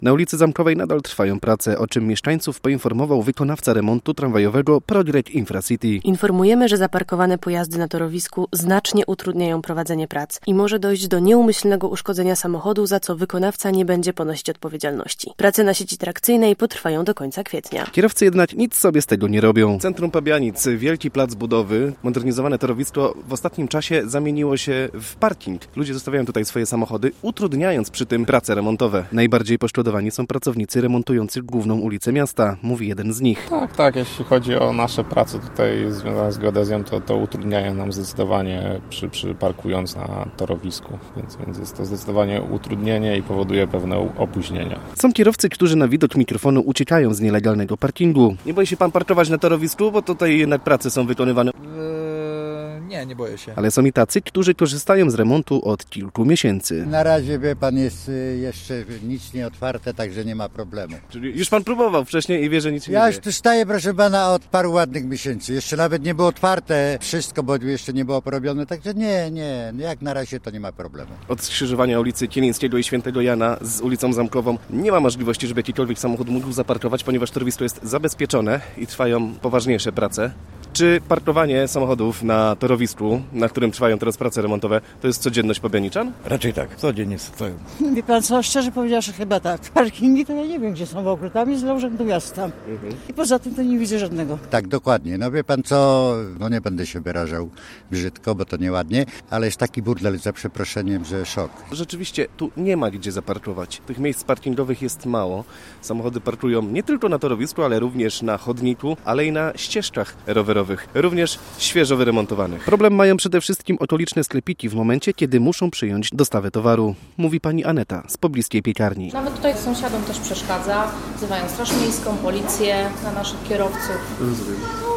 Na ulicy Zamkowej nadal trwają prace, o czym mieszkańców poinformował wykonawca remontu tramwajowego Progreg Infracity. Informujemy, że zaparkowane pojazdy na torowisku znacznie utrudniają prowadzenie prac i może dojść do nieumyślnego uszkodzenia samochodu, za co wykonawca nie będzie ponosić odpowiedzialności. Prace na sieci trakcyjnej potrwają do końca kwietnia. Kierowcy jednak nic sobie z tego nie robią. Centrum Pabianic, wielki plac budowy, modernizowane torowisko w ostatnim czasie zamieniło się w parking. Ludzie zostawiają tutaj swoje samochody, utrudniając przy tym prace remontowe. Najbardziej poszkodowani są pracownicy remontujący główną ulicę miasta, mówi jeden z nich. Tak, jeśli chodzi o nasze prace tutaj związane z geodezją, to utrudniają nam zdecydowanie przy parkując na torowisku, więc jest to zdecydowanie utrudnienie i powoduje pewne opóźnienia. Są kierowcy, którzy na widok mikrofonu uciekają z nielegalnego parkingu. Nie boi się pan parkować na torowisku, bo tutaj jednak prace są wykonywane? Nie boję się. Ale są i tacy, którzy korzystają z remontu od kilku miesięcy. Na razie, wie pan, jest jeszcze nic nie otwarte, także nie ma problemu. Czyli już pan próbował wcześniej i wie, że nic się nie Ja dzieje. już tu staję, proszę pana, od paru ładnych miesięcy. Jeszcze nawet nie było otwarte wszystko, bo jeszcze nie było porobione, także nie, jak na razie to nie ma problemu. Od skrzyżowania ulicy Kilińskiego i Świętego Jana z ulicą Zamkową nie ma możliwości, żeby jakikolwiek samochód mógł zaparkować, ponieważ torowisko jest zabezpieczone i trwają poważniejsze prace. Czy parkowanie samochodów na torowisku, na którym trwają teraz prace remontowe, to jest codzienność pabianiczan? Raczej tak, codziennie stoją. Wie pan co, szczerze powiedziawszy chyba tak. Parkingi to ja nie wiem, gdzie są w ogóle. Tam jest dla Urzędu Miasta. I poza tym to nie widzę żadnego. Tak, dokładnie. No wie pan co, nie będę się wyrażał brzydko, bo to nieładnie, ale jest taki burdel, za przeproszeniem, że szok. Rzeczywiście tu nie ma gdzie zaparkować. Tych miejsc parkingowych jest mało. Samochody parkują nie tylko na torowisku, ale również na chodniku, ale i na ścieżkach rowerowych, również świeżo wyremontowanych. Problem mają przede wszystkim okoliczne sklepiki w momencie, kiedy muszą przyjąć dostawę towaru, mówi pani Aneta z pobliskiej piekarni. Nawet tutaj sąsiadom też przeszkadza, wzywają straż miejską, policję na naszych kierowców. Rozumiem.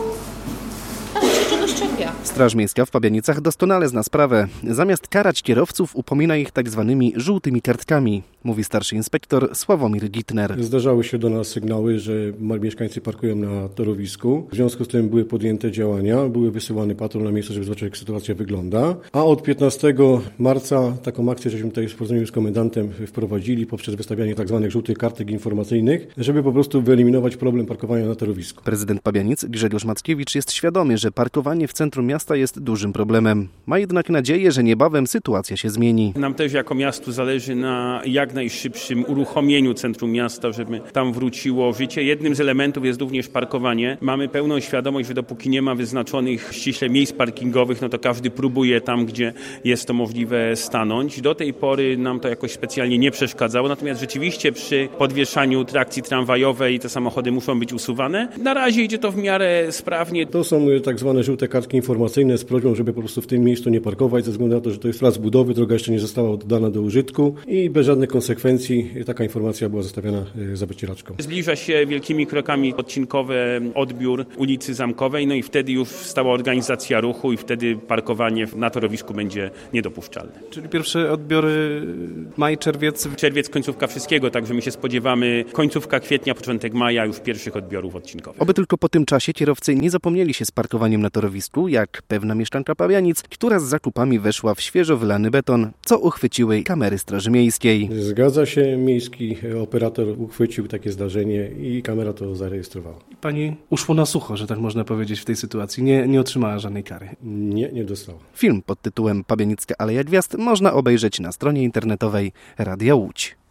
Każdy się czegoś czepia. Straż Miejska w Pabianicach doskonale zna sprawę. Zamiast karać kierowców, upomina ich tak zwanymi żółtymi kartkami, mówi starszy inspektor Sławomir Gitner. Zdarzały się do nas sygnały, że mieszkańcy parkują na torowisku. W związku z tym były podjęte działania, były wysyłany patrol na miejsce, żeby zobaczyć, jak sytuacja wygląda. A od 15 marca taką akcję, żeśmy tutaj w porozumieniu z komendantem wprowadzili poprzez wystawianie tak zwanych żółtych kartek informacyjnych, żeby po prostu wyeliminować problem parkowania na torowisku. Prezydent Pabianic Grzegorz Mackiewicz jest świadomy, że parkowanie w centrum miasta jest dużym problemem. Ma jednak nadzieję, że niebawem sytuacja się zmieni. Nam też jako miastu zależy na jak najszybszym uruchomieniu centrum miasta, żeby tam wróciło życie. Jednym z elementów jest również parkowanie. Mamy pełną świadomość, że dopóki nie ma wyznaczonych ściśle miejsc parkingowych, to każdy próbuje tam, gdzie jest to możliwe, stanąć. Do tej pory nam to jakoś specjalnie nie przeszkadzało, natomiast rzeczywiście przy podwieszaniu trakcji tramwajowej te samochody muszą być usuwane. Na razie idzie to w miarę sprawnie. To są tak zwane żółte kartki informacyjne z prośbą, żeby po prostu w tym miejscu nie parkować, ze względu na to, że to jest plac budowy, droga jeszcze nie została oddana do użytku i bez żadnych konsekwencji taka informacja była zostawiana za wycieraczką. Zbliża się wielkimi krokami odcinkowy odbiór ulicy Zamkowej, i wtedy już stała organizacja ruchu i wtedy parkowanie na torowisku będzie niedopuszczalne. Czyli pierwsze odbiory maj, czerwiec? Czerwiec, końcówka wszystkiego, także my się spodziewamy końcówka kwietnia, początek maja już pierwszych odbiorów odcinkowych. Oby tylko po tym czasie kierowcy nie zapomnieli się z parkowaniem na torowisku, jak pewna mieszkanka Pabianic, która z zakupami weszła w świeżo wylany beton, co uchwyciły kamery Straży Miejskiej. Zgadza się, miejski operator uchwycił takie zdarzenie i kamera to zarejestrowała. Pani uszło na sucho, że tak można powiedzieć w tej sytuacji. Nie otrzymała żadnej kary. Nie dostała. Film pod tytułem Pabianicka Aleja Gwiazd można obejrzeć na stronie internetowej Radia Łódź.